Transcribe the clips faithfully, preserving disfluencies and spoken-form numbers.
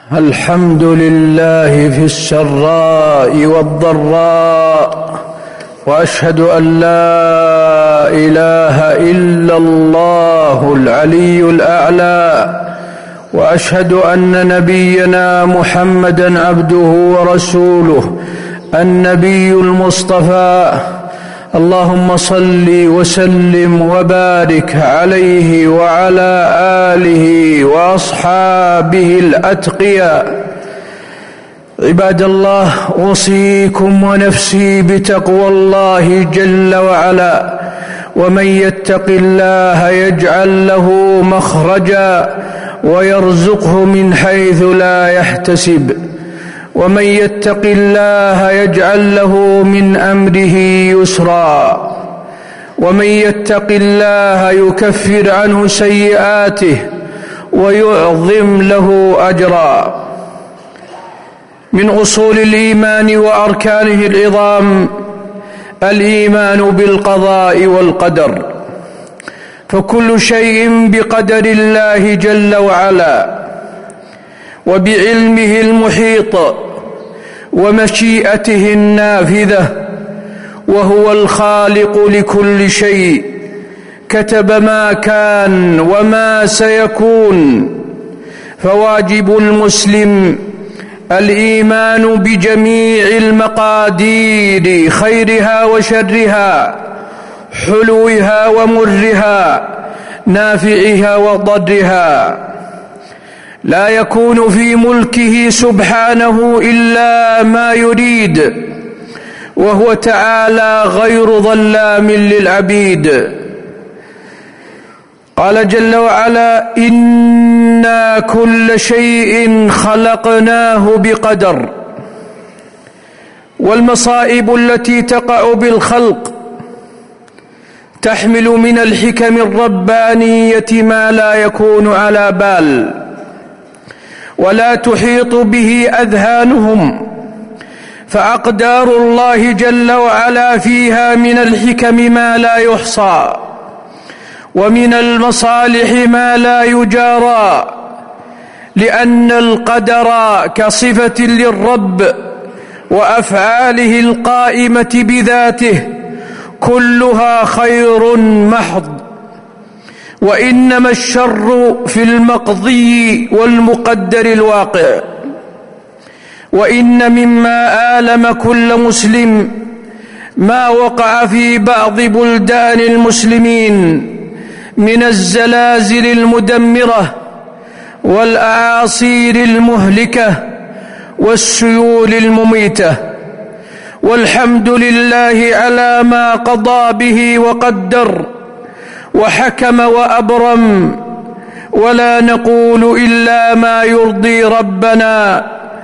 الحمد لله في السراء والضراء، وأشهد أن لا إله إلا الله العلي الأعلى، وأشهد أن نبينا محمدًا عبده ورسوله النبي المصطفى. اللهم صل وسلم وبارك عليه وعلى آله وأصحابه الأتقياء. عباد الله، أوصيكم ونفسي بتقوى الله جل وعلا، ومن يتق الله يجعل له مخرجا ويرزقه من حيث لا يحتسب، ومن يتق الله يجعل له من أمره يسرا، ومن يتق الله يكفر عنه سيئاته ويعظم له أجرا. من أصول الإيمان وأركانه العظام الإيمان بالقضاء والقدر، فكل شيء بقدر الله جل وعلا وبعلمه المحيط ومشيئته النافذة، وهو الخالق لكل شيء، كتب ما كان وما سيكون. فواجب المسلم الإيمان بجميع المقادير، خيرها وشرها، حلوها ومرها، نافعها وضرها. لا يكون في ملكه سبحانه إلا ما يريد، وهو تعالى غير ظلام للعبيد. قال جل وعلا: إنا كل شيء خلقناه بقدر. والمصائب التي تقع بالخلق تحمل من الحكم الربانية ما لا يكون على بال، ولا تحيط به أذهانهم، فأقدار الله جل وعلا فيها من الحكم ما لا يحصى، ومن المصالح ما لا يجارى، لأن القدر كصفة للرب وأفعاله القائمة بذاته كلها خير محض، وإنما الشر في المقضي والمقدر الواقع. وإن مما آلم كل مسلم ما وقع في بعض بلدان المسلمين من الزلازل المدمرة والأعاصير المهلكة والسيول المميتة، والحمد لله على ما قضى به وقدر وحكم وأبرم، ولا نقول إلا ما يرضي ربنا.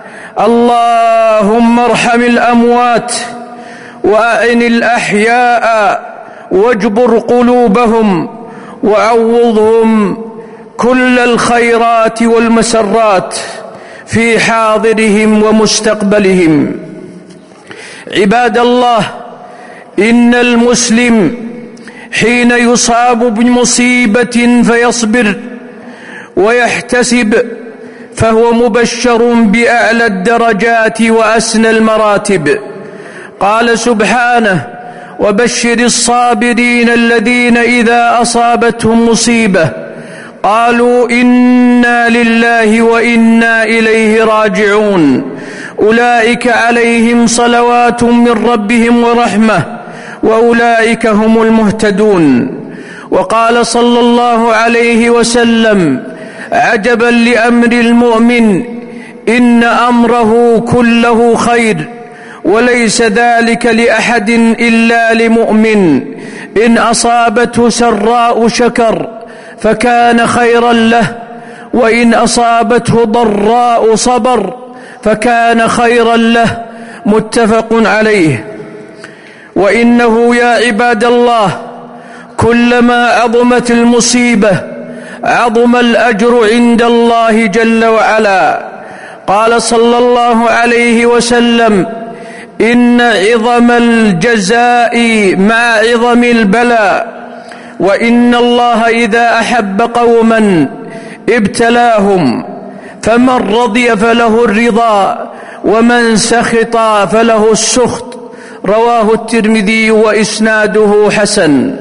اللهم ارحم الأموات وأعن الأحياء واجبر قلوبهم وعوضهم كل الخيرات والمسرات في حاضرهم ومستقبلهم. عباد الله، إن المسلم حين يصاب بمصيبة فيصبر ويحتسب فهو مبشر بأعلى الدرجات وأسنى المراتب. قال سبحانه: وبشر الصابرين الذين إذا أصابتهم مصيبة قالوا إنا لله وإنا إليه راجعون، أولئك عليهم صلوات من ربهم ورحمة وأولئك هم المهتدون. وقال صلى الله عليه وسلم: عجبا لأمر المؤمن، إن أمره كله خير، وليس ذلك لأحد إلا لمؤمن، إن أصابته سراء شكر فكان خيرا له، وإن أصابته ضراء صبر فكان خيرا له. متفق عليه. وإنه يا عباد الله كلما عظمت المصيبة عظم الأجر عند الله جل وعلا. قال صلى الله عليه وسلم: إن عظم الجزاء مع عظم البلاء، وإن الله إذا أحب قوما ابتلاهم فمن رضي فله الرضا ومن سخط فله السخط. رواه الترمذي وإسناده حسن.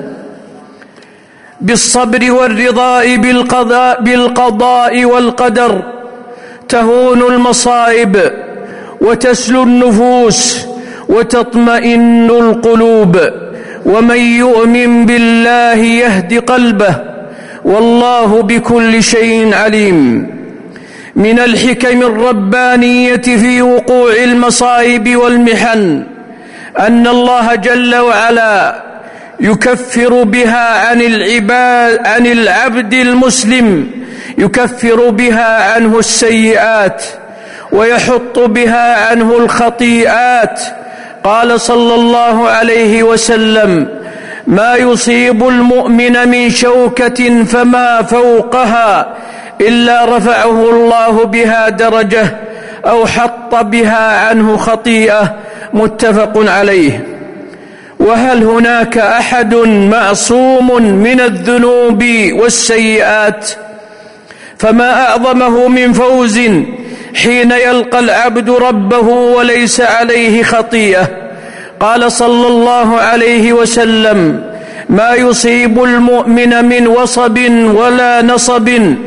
بالصبر والرضاء بالقضاء, بالقضاء والقدر تهون المصائب وتسلو النفوس وتطمئن القلوب، ومن يؤمن بالله يهد قلبه، والله بكل شيء عليم. من الحكم الربانية في وقوع المصائب والمحن أن الله جل وعلا يكفر بها عن العباد عن العبد المسلم، يكفر بها عنه السيئات ويحط بها عنه الخطيئات. قال صلى الله عليه وسلم: ما يصيب المؤمن من شوكة فما فوقها إلا رفعه الله بها درجة أو حط بها عنه خطيئة. متفق عليه. وهل هناك أحد معصوم من الذنوب والسيئات؟ فما أعظمه من فوز حين يلقى العبد ربه وليس عليه خطيئة. قال صلى الله عليه وسلم: ما يصيب المؤمن من وصب ولا نصب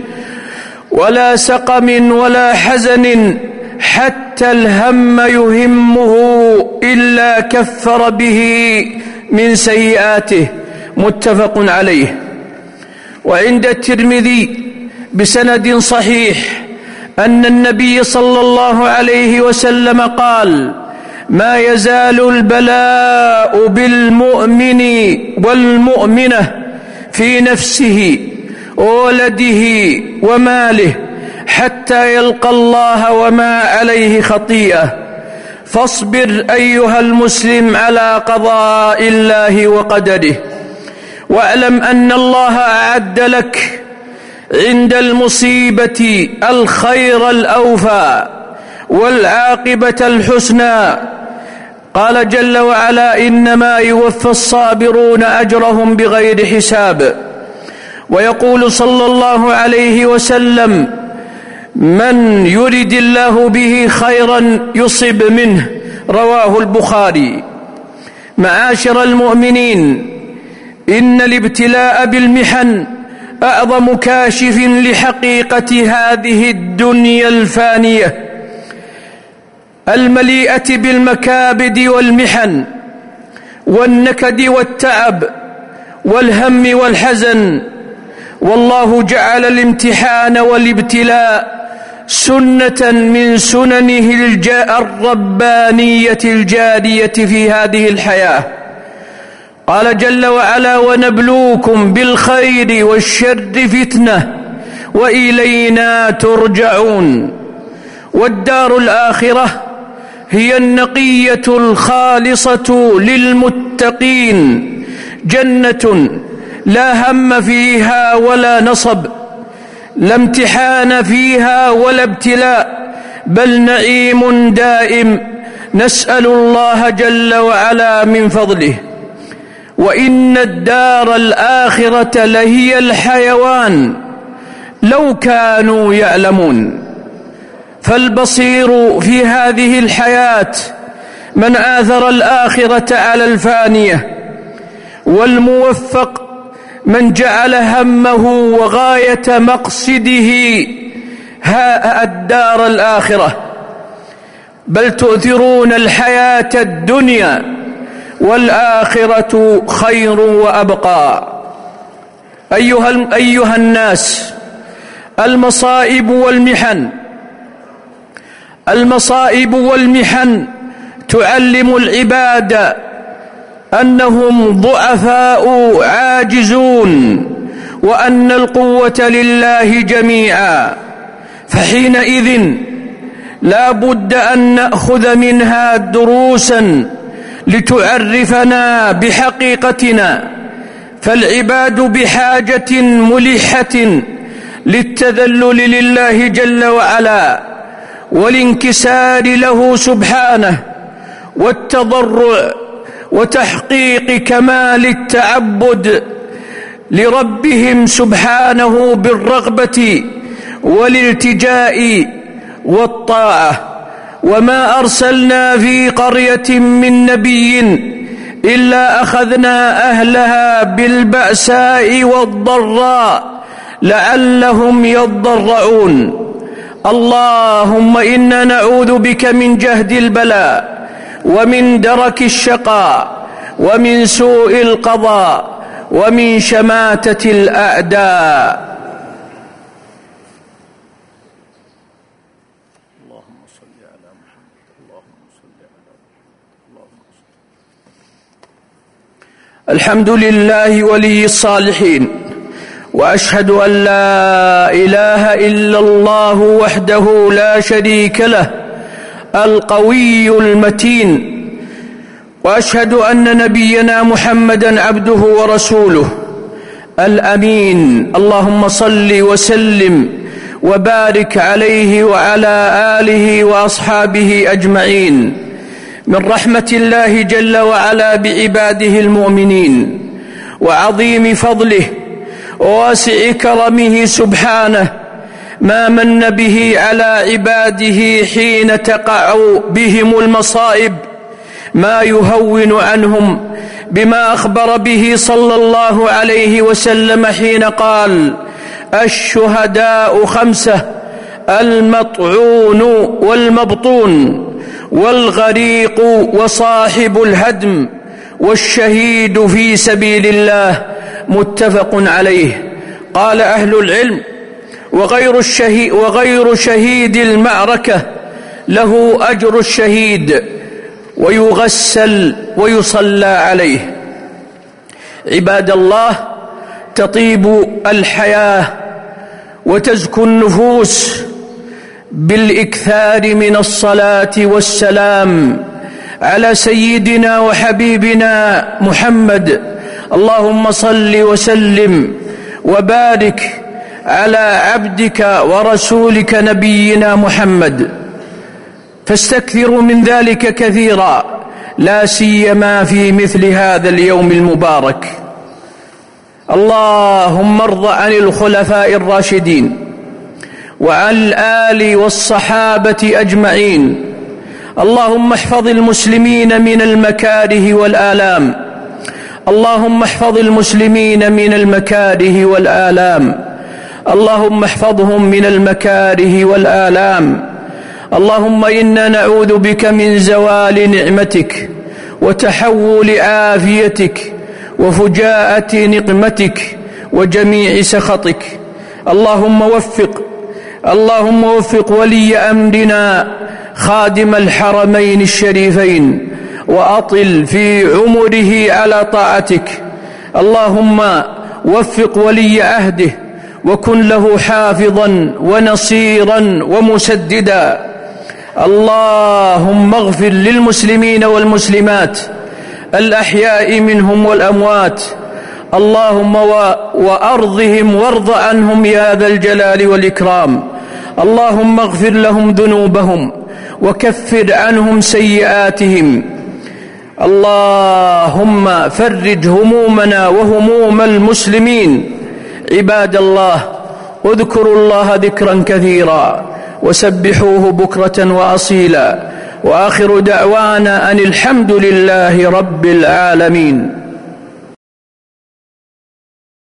ولا سقم ولا حزن حتى الهم يهمه إلا كفر به من سيئاته. متفق عليه. وعند الترمذي بسند صحيح أن النبي صلى الله عليه وسلم قال: ما يزال البلاء بالمؤمن والمؤمنة في نفسه وولده وماله حتى يلقى الله وما عليه خطيئة. فاصبر أيها المسلم على قضاء الله وقدره، واعلم أن الله أعد لك عند المصيبة الخير الأوفى والعاقبة الحسنى. قال جل وعلا: إنما يوفى الصابرون أجرهم بغير حساب. ويقول صلى الله عليه وسلم: من يرد الله به خيرا يصب منه. رواه البخاري. معاشر المؤمنين، إن الابتلاء بالمحن أعظم كاشف لحقيقة هذه الدنيا الفانية المليئة بالمكابد والمحن والنكد والتعب والهم والحزن. والله جعل الامتحان والابتلاء سنة من سننه الربانية الجارية في هذه الحياة. قال جل وعلا: ونبلوكم بالخير والشر فتنة وإلينا ترجعون. والدار الآخرة هي النقية الخالصة للمتقين، جنة لا هم فيها ولا نصب، لا امتحان فيها ولا ابتلاء، بل نعيم دائم، نسأل الله جل وعلا من فضله. وإن الدار الآخرة لهي الحيوان لو كانوا يعلمون. فالبصير في هذه الحياة من آثر الآخرة على الفانية، والموفق من جعل همه وغاية مقصده ها الدار الآخرة. بل تؤثرون الحياة الدنيا والآخرة خير وأبقى. أيها, أيها الناس، المصائب والمحن المصائب والمحن تعلم العباد أنهم ضعفاء عاجزون، وأن القوة لله جميعا. فحينئذ لا بد أن نأخذ منها دروسا لتعرفنا بحقيقتنا. فالعباد بحاجة ملحة للتذلل لله جل وعلا، والانكسار له سبحانه، والتضرع، وتحقيق كمال التعبد لربهم سبحانه بالرغبة والالتجاء والطاعة. وما أرسلنا في قرية من نبي إلا أخذنا أهلها بالبأساء والضراء لعلهم يضرعون. اللهم إنا نعوذ بك من جهد البلاء ومن درك الشقاء ومن سوء القضاء ومن شماتة الأعداء. اللهم صل على محمد. اللهم صل على محمد. الحمد لله ولي الصالحين، وأشهد أن لا إله إلا الله وحده لا شريك له القوي المتين، وأشهد أن نبينا محمدًا عبده ورسوله الأمين. اللهم صل وسلم وبارك عليه وعلى آله وأصحابه أجمعين. من رحمة الله جل وعلا بعباده المؤمنين وعظيم فضله وواسع كرمه سبحانه ما من به على عباده حين تقع بهم المصائب ما يهون عنهم، بما أخبر به صلى الله عليه وسلم حين قال: الشهداء خمسة: المطعون والمبطون والغريق وصاحب الهدم والشهيد في سبيل الله. متفق عليه. قال أهل العلم: وغير الشهيد, وغير شهيد المعركة له أجر الشهيد ويغسل ويصلى عليه. عباد الله، تطيب الحياة وتزكو النفوس بالإكثار من الصلاة والسلام على سيدنا وحبيبنا محمد. اللهم صل وسلم وبارك على عبدك ورسولك نبينا محمد، فاستكثروا من ذلك كثيرا، لا سيما في مثل هذا اليوم المبارك. اللهم ارض عن الخلفاء الراشدين وعن الآل والصحابة أجمعين. اللهم احفظ المسلمين من المكاره والآلام. اللهم احفظ المسلمين من المكاره والآلام. اللهم احفظهم من المكاره والآلام. اللهم إنا نعوذ بك من زوال نعمتك وتحول عافيتك وفجاءة نقمتك وجميع سخطك. اللهم وفق اللهم وفق ولي أمرنا خادم الحرمين الشريفين، وأطل في عمره على طاعتك. اللهم وفق ولي عهده وكن له حافظا ونصيرا ومسددا. اللهم اغفر للمسلمين والمسلمات الأحياء منهم والأموات. اللهم وأرضهم وارض عنهم يا ذا الجلال والإكرام. اللهم اغفر لهم ذنوبهم وكفر عنهم سيئاتهم. اللهم فرج همومنا وهموم المسلمين. عباد الله، اذكروا الله ذكرا كثيرا وسبحوه بكرة وأصيلا، وآخر دعوانا أن الحمد لله رب العالمين.